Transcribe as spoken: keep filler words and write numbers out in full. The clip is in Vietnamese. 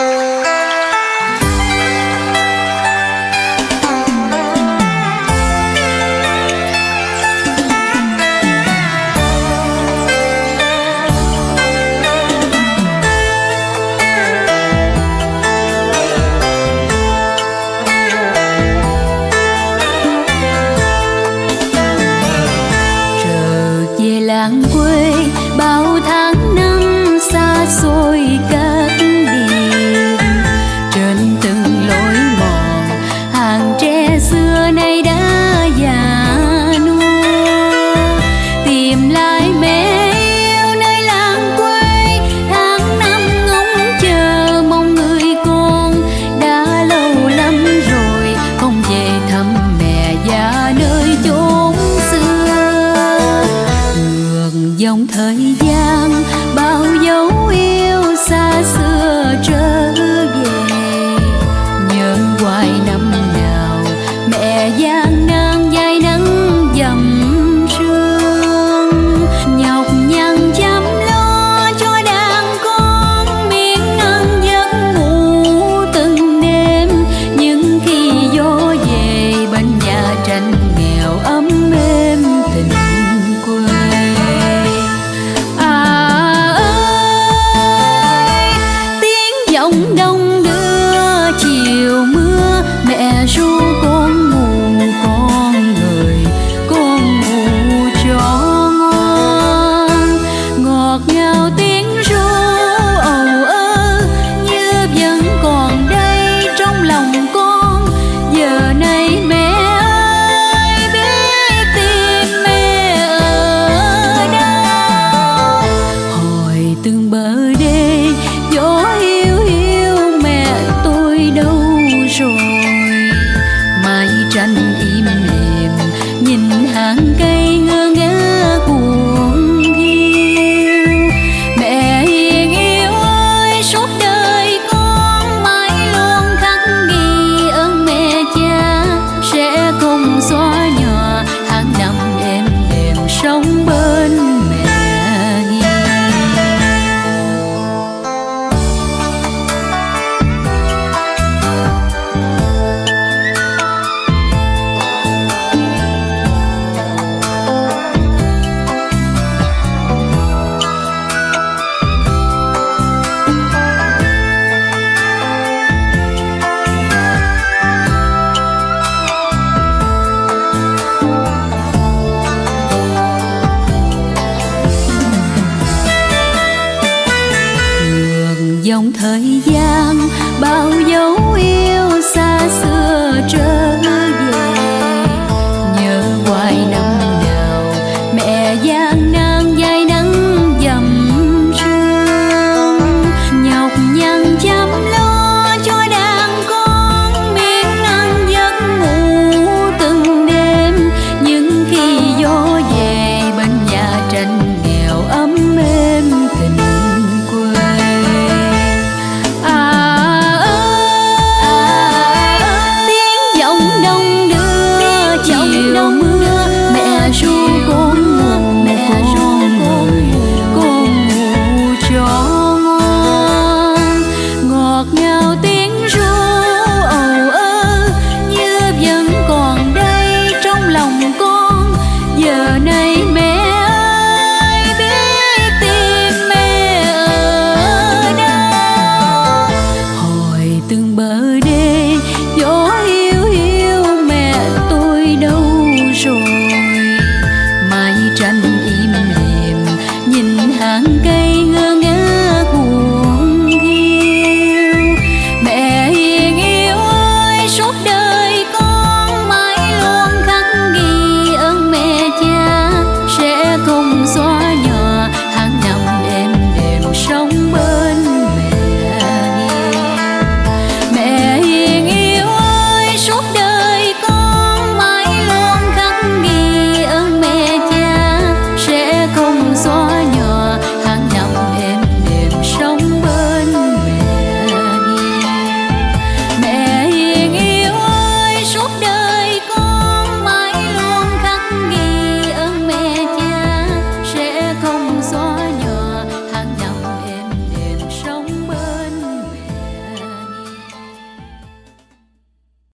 làng quê bao tháng năm xa xôi các biển, trên từng lối mòn hàng tre xưa nay đã già nua. Tìm lại mẹ yêu nơi làng quê, tháng năm ngóng chờ mong người con, đã lâu lắm rồi không về thăm mẹ già nơi chốn xưa. Dòng thời gian bao dấu yêu xa xưa trở về, nhớ hoài năm nào mẹ gian nan dài nắng dầm sương, nhọc nhằn chăm lo cho đàn con miếng ăn giấc ngủ từng đêm. Nhưng khi gió về bên nhà tranh nghèo ấm êm tình quê. Giọng đông đưa chiều mưa, mẹ ru con ngủ con người, con ngủ cho ngon. Ngọt ngào tiếng ru ầu ơ như vẫn còn đây trong lòng con. Giờ này mẹ ơi biết tìm mẹ ở đâu. Hồi từng bờ đê gió rồi mái tranh im lìm, nhìn hàng cây ngơ ngác buồn hiu. Mẹ hiền yêu ơi suốt đời con mãi luôn khắc ghi ơn mẹ cha, sẽ không xóa nhòa tháng năm em đềm sống bên mẹ hiền. Dòng thời gian bao dấu